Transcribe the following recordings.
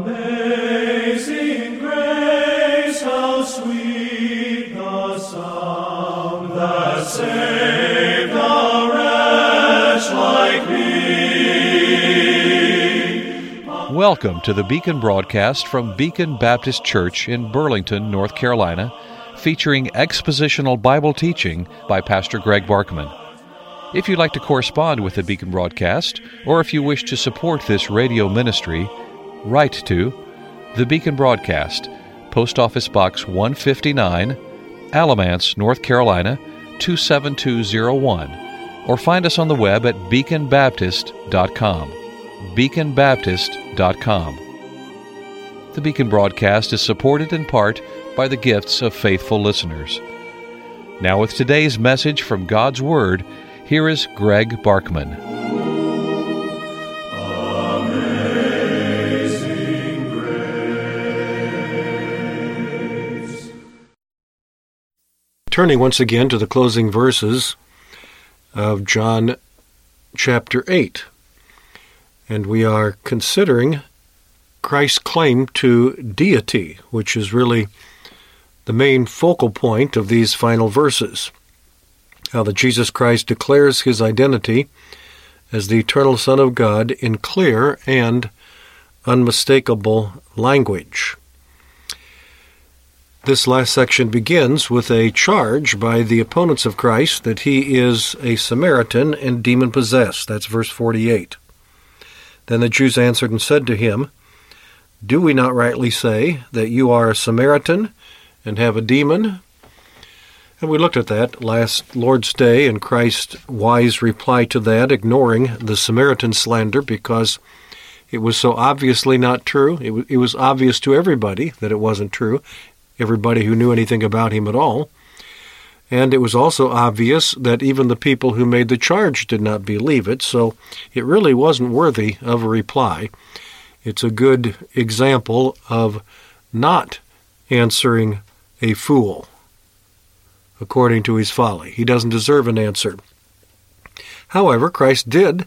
Amazing grace, how sweet the sound that saved a wretch like me. Welcome to the Beacon broadcast from Beacon Baptist Church in Burlington, North Carolina, featuring expositional Bible teaching by Pastor Greg Barkman. If you'd like to correspond with the Beacon broadcast, or if you wish to support this radio ministry, write to the Beacon Broadcast, Post Office Box 159, Alamance, North Carolina 27201, or find us on the web at beaconbaptist.com. beaconbaptist.com. The Beacon broadcast is supported in part by the gifts of faithful listeners. Now with today's message from God's Word, here is Greg Barkman. Amazing grace. Turning once again to the closing verses of John chapter 8. And we are considering Christ's claim to deity, which is really the main focal point of these final verses. How that Jesus Christ declares his identity as the eternal Son of God in clear and unmistakable language. This last section begins with a charge by the opponents of Christ that he is a Samaritan and demon-possessed. That's verse 48. Then the Jews answered and said to him, "Do we not rightly say that you are a Samaritan and have a demon?" And we looked at that last Lord's Day, and Christ's wise reply to that, ignoring the Samaritan slander because it was so obviously not true. It was obvious to everybody that it wasn't true, everybody who knew anything about him at all. And it was also obvious that even the people who made the charge did not believe it, so it really wasn't worthy of a reply. It's a good example of not answering a fool according to his folly. He doesn't deserve an answer. However, Christ did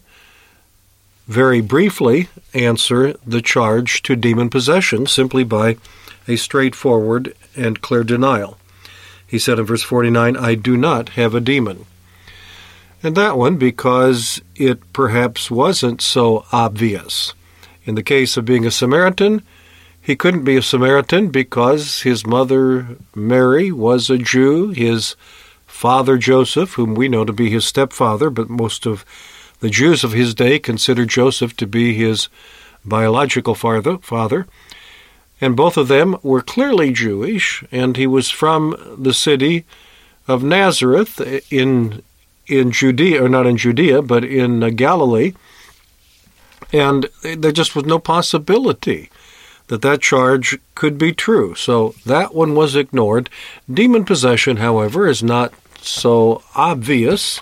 very briefly answer the charge to demon possession simply by a straightforward and clear denial. He said in verse 49, "I do not have a demon." And that one because it perhaps wasn't so obvious. In the case of being a Samaritan, he couldn't be a Samaritan because his mother Mary was a Jew, his father Joseph, whom we know to be his stepfather, but most of the Jews of his day considered Joseph to be his biological father. And both of them were clearly Jewish, and he was from the city of Nazareth in Judea, or not in Judea, but in Galilee. And there just was no possibility that charge could be true. So that one was ignored. Demon possession, however, is not so obvious.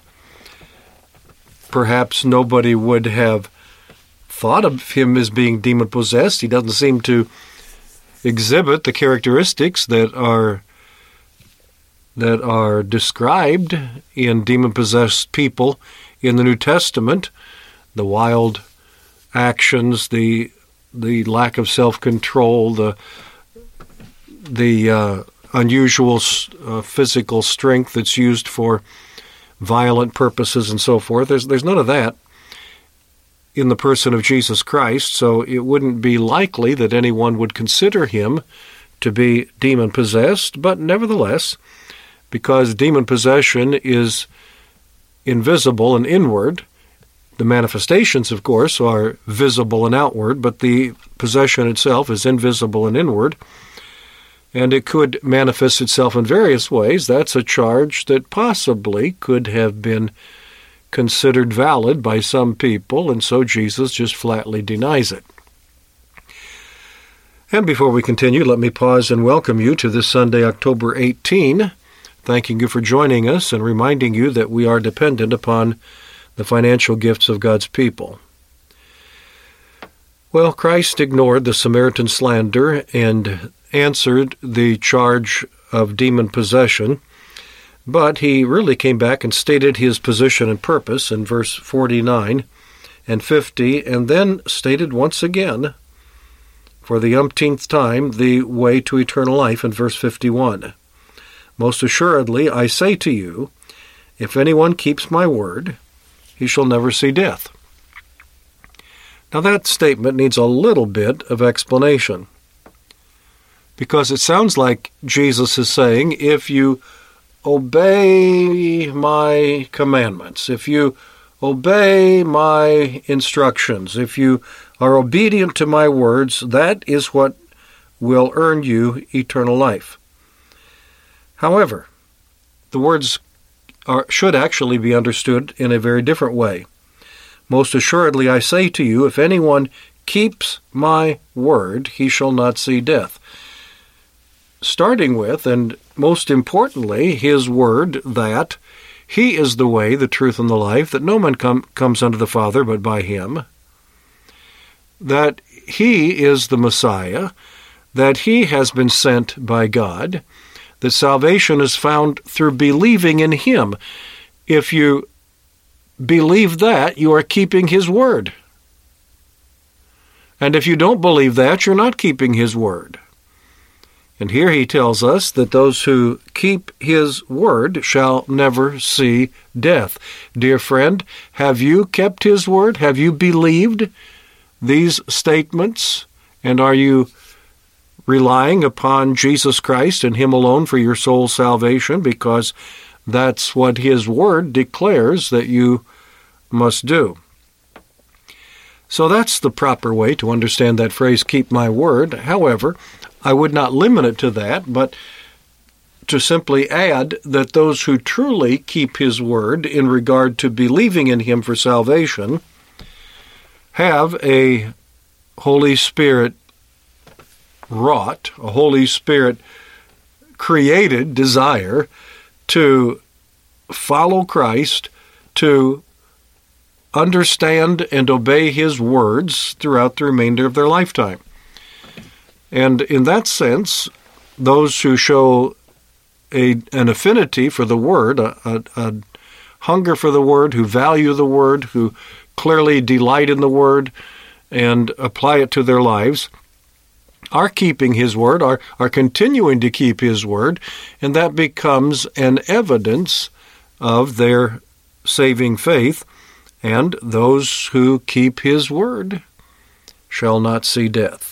Perhaps nobody would have thought of him as being demon-possessed. He doesn't seem to exhibit the characteristics that are described in demon-possessed people in the New Testament. The wild actions, the lack of self-control, the unusual physical strength that's used for violent purposes and so forth. There's none of that in the person of Jesus Christ, so it wouldn't be likely that anyone would consider him to be demon-possessed, but nevertheless, because demon possession is invisible and inward, the manifestations, of course, are visible and outward, but the possession itself is invisible and inward, and it could manifest itself in various ways. That's a charge that possibly could have been considered valid by some people, and so Jesus just flatly denies it. And before we continue, let me pause and welcome you to this Sunday, October 18, thanking you for joining us and reminding you that we are dependent upon the financial gifts of God's people. Well, Christ ignored the Samaritan slander and answered the charge of demon possession, but he really came back and stated his position and purpose in verse 49 and 50, and then stated once again for the umpteenth time, the way to eternal life in verse 51. Most assuredly, I say to you, if anyone keeps my word, he shall never see death. Now that statement needs a little bit of explanation, because it sounds like Jesus is saying, if you obey my commandments, if you obey my instructions, if you are obedient to my words, that is what will earn you eternal life. However, the words should actually be understood in a very different way. Most assuredly, I say to you, if anyone keeps my word, he shall not see death. Starting with, and most importantly, his word that he is the way, the truth, and the life, that no man comes unto the Father but by him, that he is the Messiah, that he has been sent by God, that salvation is found through believing in him. If you believe that, you are keeping his word. And if you don't believe that, you're not keeping his word. And here he tells us that those who keep his word shall never see death. Dear friend, have you kept his word? Have you believed these statements? And are you relying upon Jesus Christ and him alone for your soul's salvation? Because that's what his word declares that you must do. So that's the proper way to understand that phrase, keep my word. However, I would not limit it to that, but to simply add that those who truly keep his word in regard to believing in him for salvation have a Holy Spirit wrought, a Holy Spirit created desire to follow Christ, to understand and obey his words throughout the remainder of their lifetime. And in that sense, those who show an affinity for the Word, a hunger for the Word, who value the Word, who clearly delight in the Word and apply it to their lives, are keeping his Word, are continuing to keep his Word, and that becomes an evidence of their saving faith. And those who keep his word shall not see death.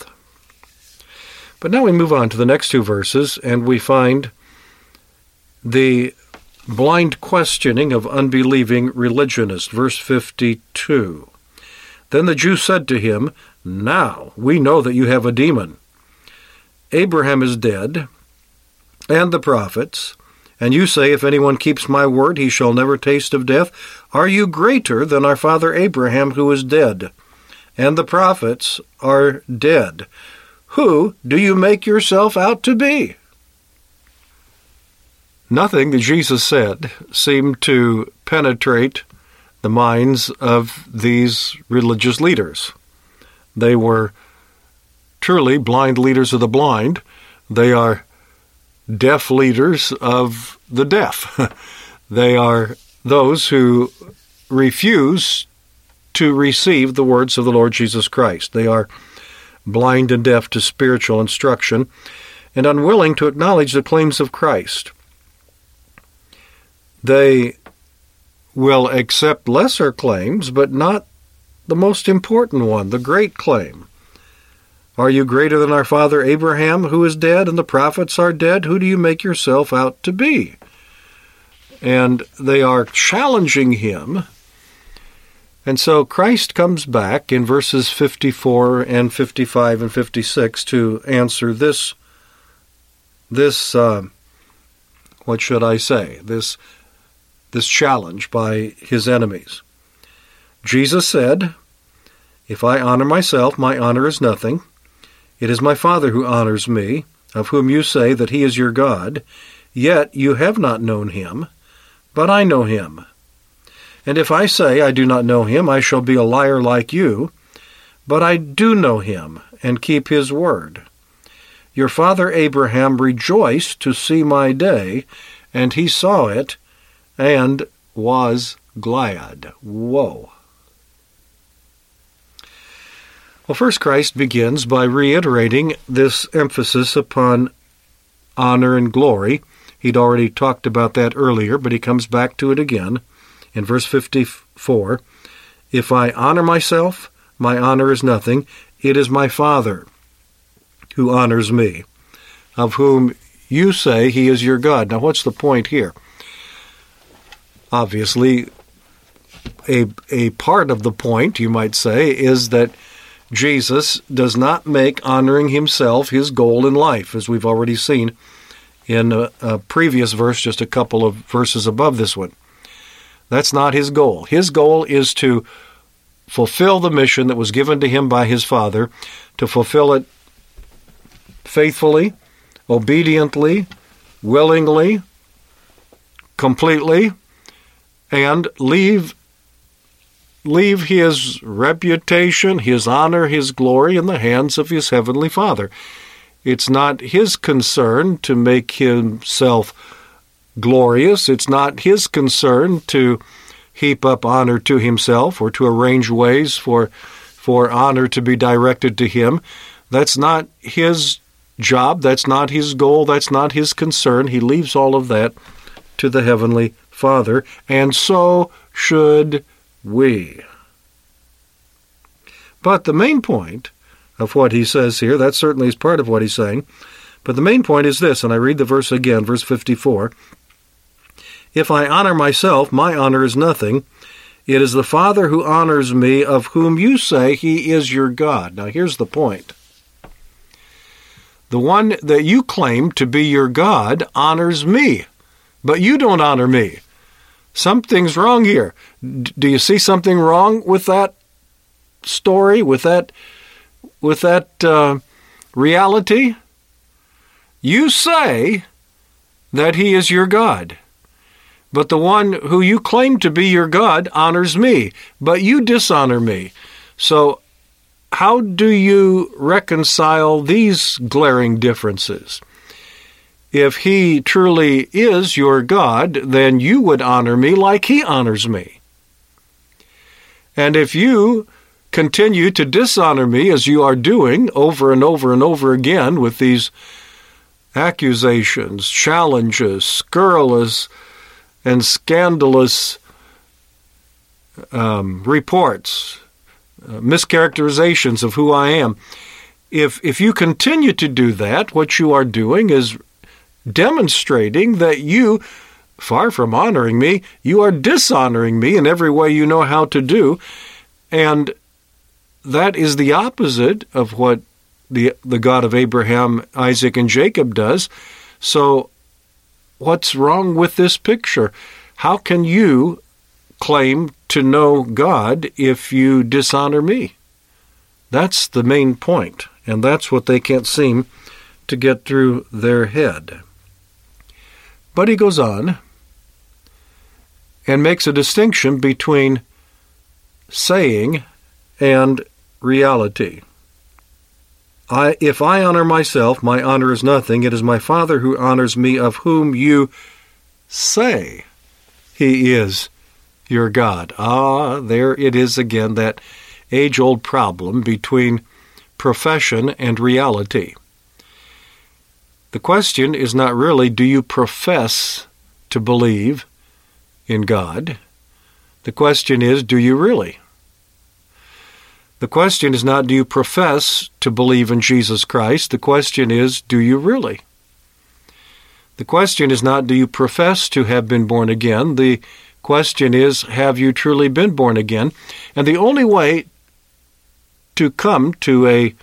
But now we move on to the next two verses, and we find the blind questioning of unbelieving religionists. Verse 52. Then the Jews said to him, now we know that you have a demon. Abraham is dead, and the prophets, and you say, if anyone keeps my word, he shall never taste of death. Are you greater than our father Abraham, who is dead? And the prophets are dead. Who do you make yourself out to be? Nothing that Jesus said seemed to penetrate the minds of these religious leaders. They were truly blind leaders of the blind. They are deaf leaders of the deaf. They are those who refuse to receive the words of the Lord Jesus Christ. They are blind and deaf to spiritual instruction and unwilling to acknowledge the claims of Christ. They will accept lesser claims, but not the most important one, the great claim. Are you greater than our father Abraham, who is dead, and the prophets are dead? Who do you make yourself out to be? And they are challenging him. And so Christ comes back in verses 54 and 55 and 56 to answer this challenge by his enemies. Jesus said, if I honor myself, my honor is nothing. It is my Father who honors me, of whom you say that he is your God. Yet you have not known him, but I know him. And if I say I do not know him, I shall be a liar like you. But I do know him, and keep his word. Your father Abraham rejoiced to see my day, and he saw it, and was glad. Whoa. Well, first, Christ begins by reiterating this emphasis upon honor and glory. He'd already talked about that earlier, but he comes back to it again in verse 54. If I honor myself, my honor is nothing. It is my Father who honors me, of whom you say he is your God. Now, what's the point here? Obviously, a part of the point, you might say, is that Jesus does not make honoring himself his goal in life, as we've already seen in a previous verse, just a couple of verses above this one. That's not his goal. His goal is to fulfill the mission that was given to him by his Father, to fulfill it faithfully, obediently, willingly, completely, and leave his reputation, his honor, his glory in the hands of his heavenly Father. It's not his concern to make himself glorious. It's not his concern to heap up honor to himself or to arrange ways for honor to be directed to him. That's not his job. That's not his goal. That's not his concern. He leaves all of that to the heavenly Father, and so should we. But the main point of what he says here, that certainly is part of what he's saying, but the main point is this, and I read the verse again, verse 54. If I honor myself, my honor is nothing. It is the Father who honors me, of whom you say he is your God. Now here's the point. The one that you claim to be your God honors me, but you don't honor me. Something's wrong here. Do you see something wrong with that story, with that reality? You say that he is your God, but the one who you claim to be your God honors me, but you dishonor me. So how do you reconcile these glaring differences? If he truly is your God, then you would honor me like he honors me. And if you continue to dishonor me as you are doing over and over and over again with these accusations, challenges, scurrilous and scandalous reports, mischaracterizations of who I am, if you continue to do that, what you are doing is demonstrating that you, far from honoring me, you are dishonoring me in every way you know how to do. And that is the opposite of what the God of Abraham, Isaac, and Jacob does. So what's wrong with this picture? How can you claim to know God if you dishonor me? That's the main point, and that's what they can't seem to get through their head. But he goes on and makes a distinction between saying and reality. If I honor myself, my honor is nothing. It is my Father who honors me, of whom you say he is your God. There it is again, that age-old problem between profession and reality. The question is not really, do you profess to believe in God? The question is, do you really? The question is not, do you profess to believe in Jesus Christ? The question is, do you really? The question is not, do you profess to have been born again? The question is, have you truly been born again? And the only way to come to a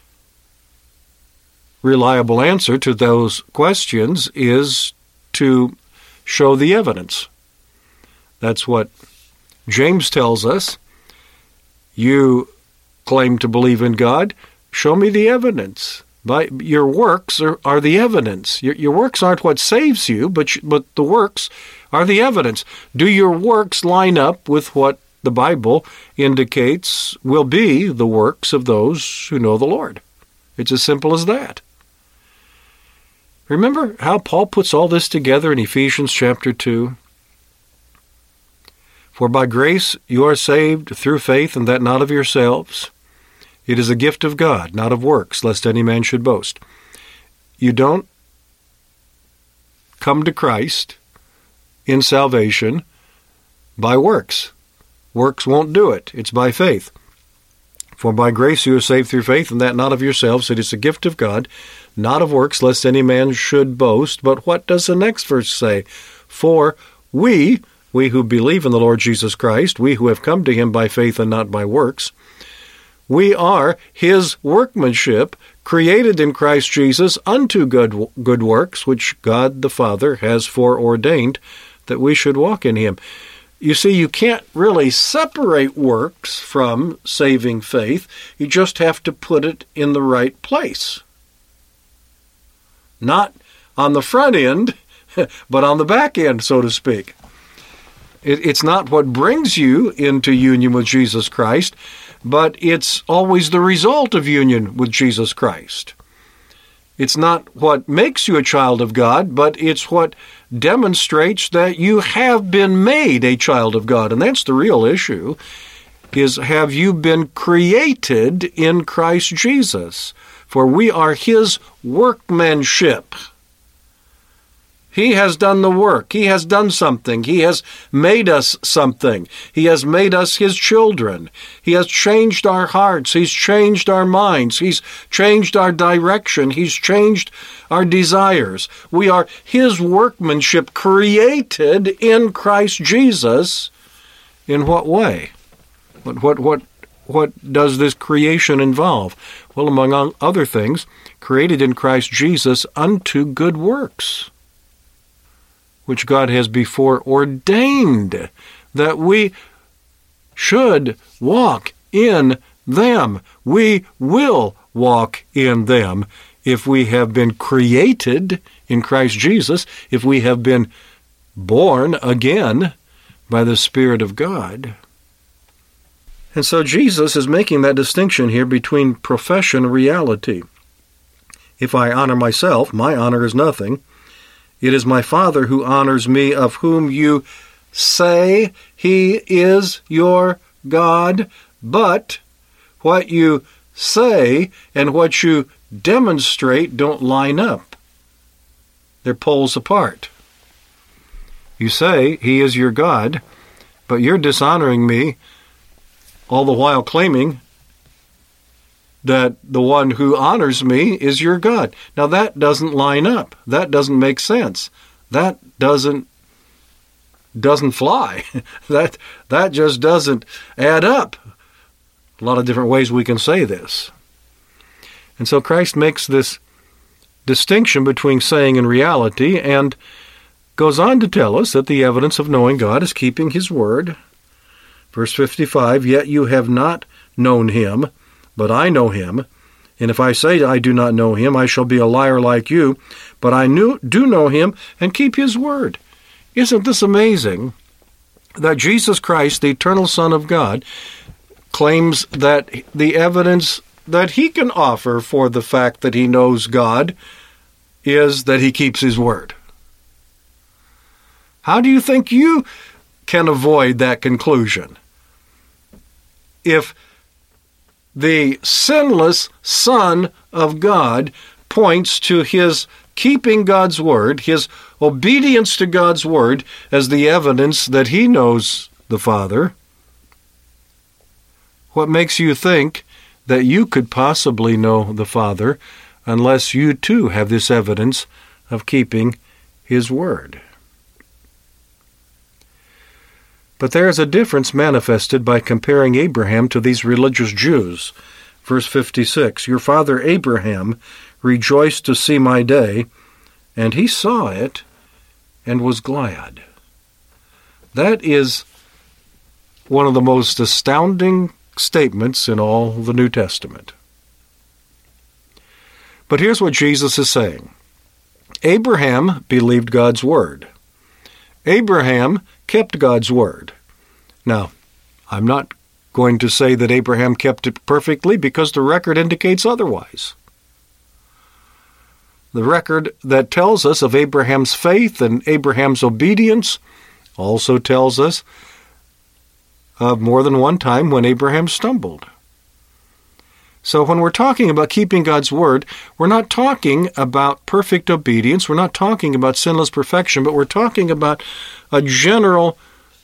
reliable answer to those questions is to show the evidence. That's what James tells us. You claim to believe in God, show me the evidence. Your works are the evidence. Your works aren't what saves you, but the works are the evidence. Do your works line up with what the Bible indicates will be the works of those who know the Lord? It's as simple as that. Remember how Paul puts all this together in Ephesians chapter 2? For by grace you are saved through faith, and that not of yourselves. It is a gift of God, not of works, lest any man should boast. You don't come to Christ in salvation by works. Works won't do it. It's by faith. For by grace you are saved through faith, and that not of yourselves. It is a gift of God, not of works, lest any man should boast. But what does the next verse say? For we who believe in the Lord Jesus Christ, we who have come to him by faith and not by works, we are his workmanship, created in Christ Jesus unto good works, which God the Father has foreordained that we should walk in him. You see, you can't really separate works from saving faith. You just have to put it in the right place. Not on the front end, but on the back end, so to speak. It's not what brings you into union with Jesus Christ, but it's always the result of union with Jesus Christ. It's not what makes you a child of God, but it's what demonstrates that you have been made a child of God. And that's the real issue, is have you been created in Christ Jesus? For we are his workmanship. He has done the work. He has done something. He has made us something. He has made us his children. He has changed our hearts. He's changed our minds. He's changed our direction. He's changed our desires. We are his workmanship, created in Christ Jesus. In what way? What does this creation involve? Well, among other things, created in Christ Jesus unto good works, which God has before ordained that we should walk in them. We will walk in them if we have been created in Christ Jesus, if we have been born again by the Spirit of God. And so Jesus is making that distinction here between profession and reality. If I honor myself, my honor is nothing. It is my Father who honors me, of whom you say he is your God. But what you say and what you demonstrate don't line up. They're poles apart. You say he is your God, but you're dishonoring me, all the while claiming that the one who honors me is your God. Now that doesn't line up. That doesn't make sense. That doesn't fly. That just doesn't add up. A lot of different ways we can say this. And so Christ makes this distinction between saying and reality, and goes on to tell us that the evidence of knowing God is keeping his word. Verse 55, yet you have not known him, but I know him, and if I say I do not know him, I shall be a liar like you, but I do know him and keep his word. Isn't this amazing that Jesus Christ, the eternal Son of God, claims that the evidence that he can offer for the fact that he knows God is that he keeps his word? How do you think you can avoid that conclusion? If the sinless Son of God points to his keeping God's word, his obedience to God's word, as the evidence that he knows the Father, what makes you think that you could possibly know the Father unless you too have this evidence of keeping his word? But there is a difference manifested by comparing Abraham to these religious Jews. Verse 56, your father Abraham rejoiced to see my day, and he saw it and was glad. That is one of the most astounding statements in all the New Testament. But here's what Jesus is saying. Abraham believed God's word. Abraham kept God's word. Now, I'm not going to say that Abraham kept it perfectly because the record indicates otherwise. The record that tells us of Abraham's faith and Abraham's obedience also tells us of more than one time when Abraham stumbled. So when we're talking about keeping God's Word, we're not talking about perfect obedience. We're not talking about sinless perfection, but we're talking about a general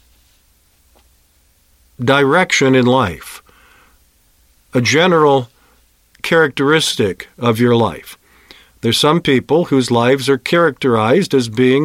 direction in life, a general characteristic of your life. There's some people whose lives are characterized as being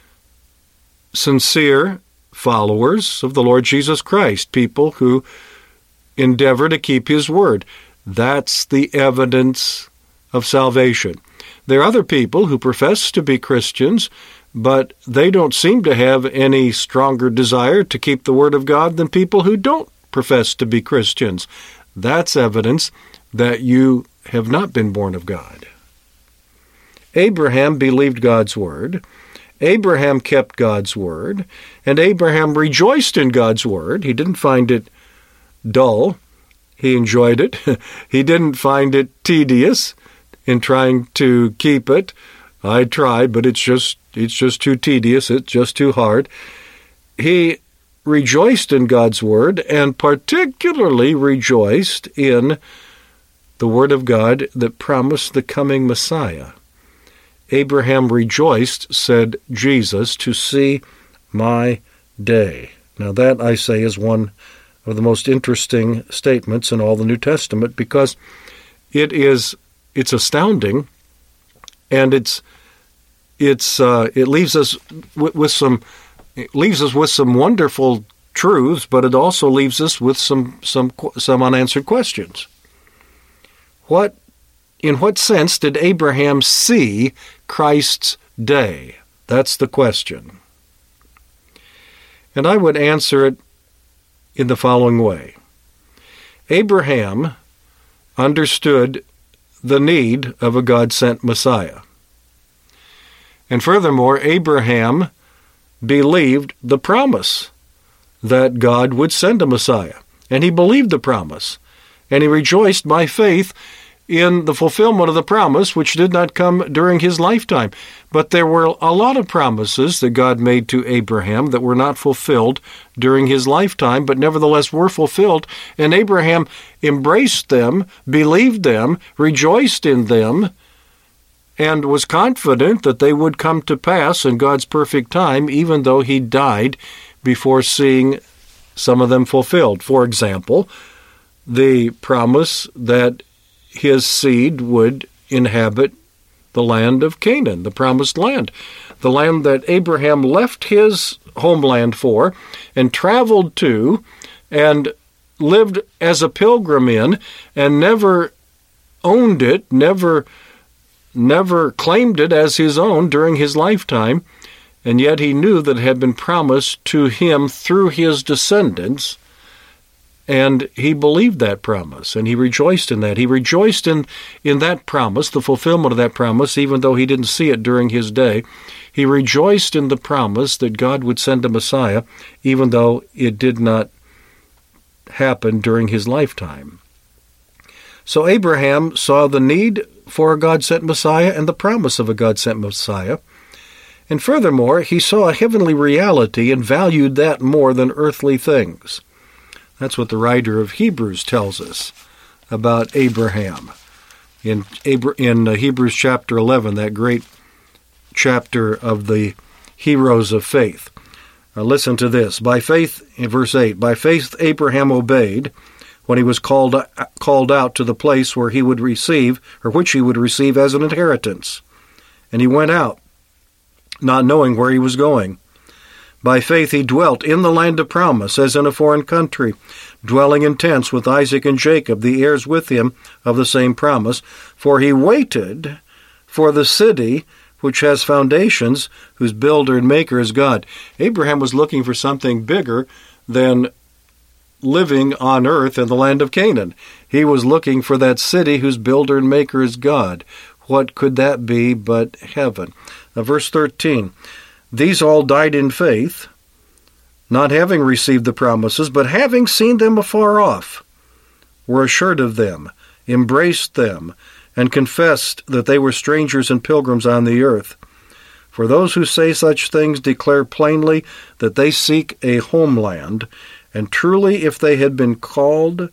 sincere followers of the Lord Jesus Christ, people who endeavor to keep His Word. That's the evidence of salvation. There are other people who profess to be Christians, but they don't seem to have any stronger desire to keep the Word of God than people who don't profess to be Christians. That's evidence that you have not been born of God. Abraham believed God's Word. Abraham kept God's Word. And Abraham rejoiced in God's Word. He didn't find it dull. He enjoyed it. He didn't find it tedious in trying to keep it. I tried, but it's just too tedious. It's just too hard. He rejoiced in God's Word, and particularly rejoiced in the Word of God that promised the coming Messiah. Abraham rejoiced, said Jesus, to see my day. Now that, I say, is one of the most interesting statements in all the New Testament, because it's astounding, and it leaves us with some wonderful truths, but it also leaves us with some unanswered questions. In what sense did Abraham see Christ's day? That's the question. And I would answer it in the following way. Abraham understood the need of a God-sent Messiah. And furthermore, Abraham believed the promise that God would send a Messiah. And he believed the promise. And he rejoiced by faith in the fulfillment of the promise, which did not come during his lifetime. But there were a lot of promises that God made to Abraham that were not fulfilled during his lifetime, but nevertheless were fulfilled. And Abraham embraced them, believed them, rejoiced in them, and was confident that they would come to pass in God's perfect time, even though he died before seeing some of them fulfilled. For example, the promise that his seed would inhabit the land of Canaan, the promised land, the land that Abraham left his homeland for and traveled to and lived as a pilgrim in, and never owned it, never claimed it as his own during his lifetime, and yet he knew that it had been promised to him through his descendants. And he believed that promise, and he rejoiced in that. He rejoiced in that promise, the fulfillment of that promise, even though he didn't see it during his day. He rejoiced in the promise that God would send a Messiah, even though it did not happen during his lifetime. So Abraham saw the need for a God-sent Messiah and the promise of a God-sent Messiah. And furthermore, he saw a heavenly reality and valued that more than earthly things. That's what the writer of Hebrews tells us about Abraham. In Hebrews chapter 11, that great chapter of the heroes of faith. Listen to this. By faith, in verse 8, by faith Abraham obeyed when he was called out to the place where he would receive, or which he would receive as an inheritance. And he went out, not knowing where he was going. By faith he dwelt in the land of promise, as in a foreign country, dwelling in tents with Isaac and Jacob, the heirs with him of the same promise. For he waited for the city which has foundations, whose builder and maker is God. Abraham was looking for something bigger than living on earth in the land of Canaan. He was looking for that city whose builder and maker is God. What could that be but heaven? Now, verse 13. These all died in faith, not having received the promises, but having seen them afar off, were assured of them, embraced them, and confessed that they were strangers and pilgrims on the earth. For those who say such things declare plainly that they seek a homeland, and truly if they had been called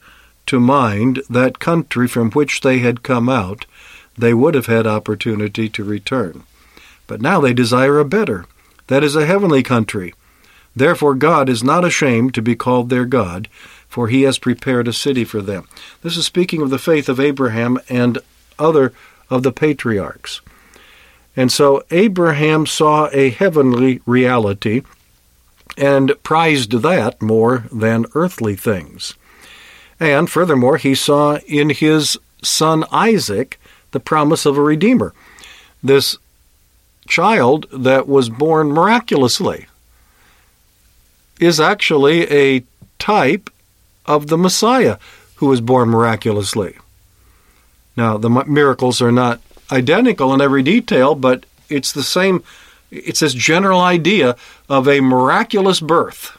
to mind that country from which they had come out, they would have had opportunity to return. But now they desire a better, that is a heavenly country. Therefore God is not ashamed to be called their God, for he has prepared a city for them. This is speaking of the faith of Abraham and other of the patriarchs. And so Abraham saw a heavenly reality and prized that more than earthly things. And furthermore, he saw in his son Isaac the promise of a Redeemer. This child that was born miraculously is actually a type of the Messiah who was born miraculously. Now, the miracles are not identical in every detail, but it's the same. It's this general idea of a miraculous birth.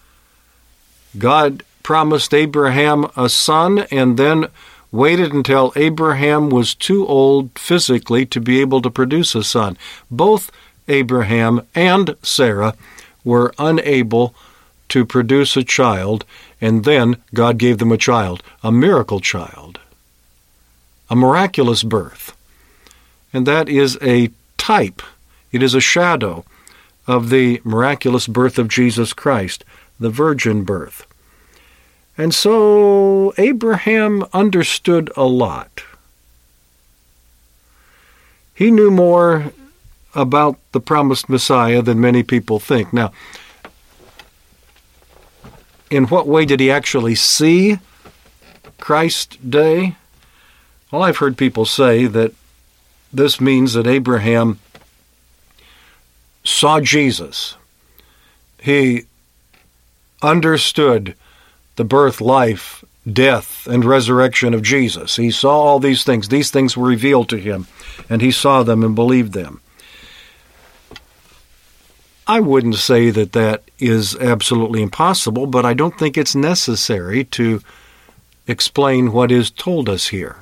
God promised Abraham a son and then waited until Abraham was too old physically to be able to produce a son. Both Abraham and Sarah were unable to produce a child, and then God gave them a child, a miracle child, a miraculous birth. And that is a type, it is a shadow of the miraculous birth of Jesus Christ, the virgin birth. And so Abraham understood a lot. He knew more about the promised Messiah than many people think. Now, in what way did he actually see Christ's day? Well, I've heard people say that this means that Abraham saw Jesus. He understood the birth, life, death, and resurrection of Jesus. He saw all these things. These things were revealed to him, and he saw them and believed them. I wouldn't say that that is absolutely impossible, but I don't think it's necessary to explain what is told us here.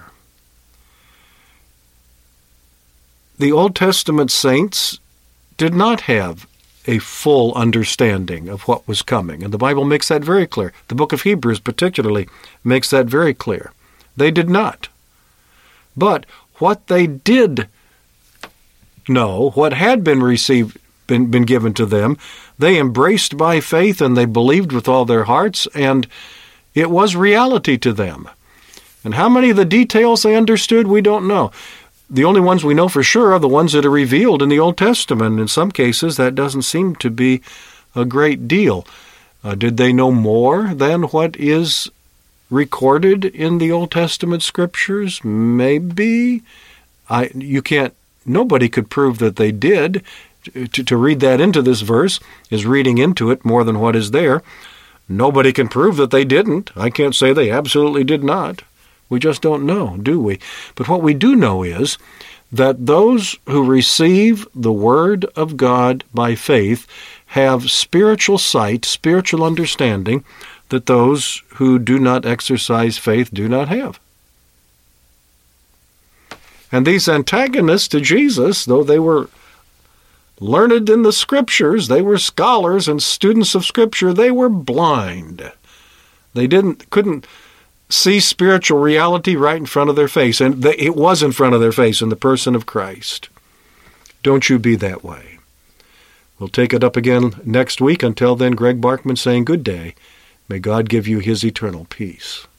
The Old Testament saints did not have a full understanding of what was coming, and the Bible makes that very clear. The book of Hebrews particularly makes that very clear. They did not. But what they did know, what had been received, been given to them, they embraced by faith and they believed with all their hearts, and it was reality to them. And how many of the details they understood, we don't know. The only ones we know for sure are the ones that are revealed in the Old Testament. In some cases, that doesn't seem to be a great deal. Did they know more than what is recorded in the Old Testament scriptures? Maybe. Nobody could prove that they did. To read that into this verse is reading into it more than what is there. Nobody can prove that they didn't. I can't say they absolutely did not. We just don't know, do we? But what we do know is that those who receive the Word of God by faith have spiritual sight, spiritual understanding that those who do not exercise faith do not have. And these antagonists to Jesus, though they were learned in the Scriptures, they were scholars and students of Scripture, they were blind. They couldn't see spiritual reality right in front of their face, and it was in front of their face in the person of Christ. Don't you be that way. We'll take it up again next week. Until then, Greg Barkman saying good day. May God give you his eternal peace.